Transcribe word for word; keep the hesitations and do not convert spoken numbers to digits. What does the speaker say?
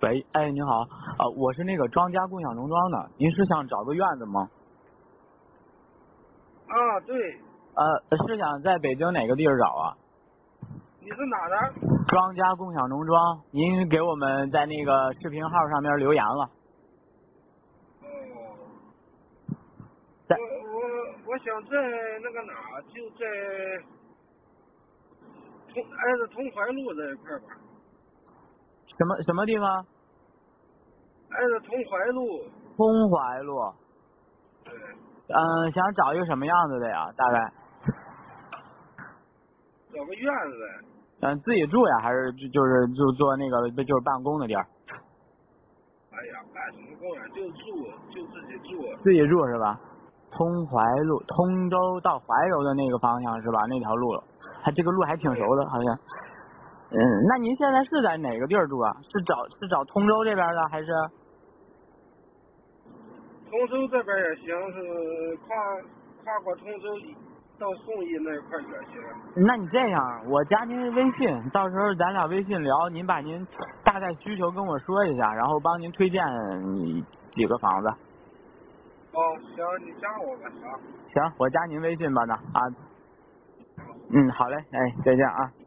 喂，哎，你好，啊，我是那个庄家共享农庄的，您是想找个院子吗？ 啊，对， 呃，是想在北京哪个地儿找啊？ 你是哪的？ 庄家共享农庄，您给我们在那个视频号上面留言了。 哦， 在我我我想在那个哪，就在通挨着通淮路这一块吧， 什么什么地方？ 挨着通淮路。 通淮路。 对， 嗯、想找一个什么样子的呀？大概？ 找个院子。 嗯、自己住呀，还是就就是就做那个就是办公的地儿？ 哎呀，办什么工呀？就住，就自己住。 自己住是吧？通淮路，通州到怀柔的那个方向是吧？那条路，它这个路还挺熟的，好像。嗯，那您现在是在哪个地儿住啊？是找是找通州这边的，还是？ 通州这边也行，是跨跨过通州到宋义那一块也行。 那你这样，我加您微信，到时候咱俩微信聊，您把您大概需求跟我说一下，然后帮您推荐几个房子。 哦，行，你加我吧，行。 行，我加您微信吧，那啊，嗯，好嘞，哎，再见啊。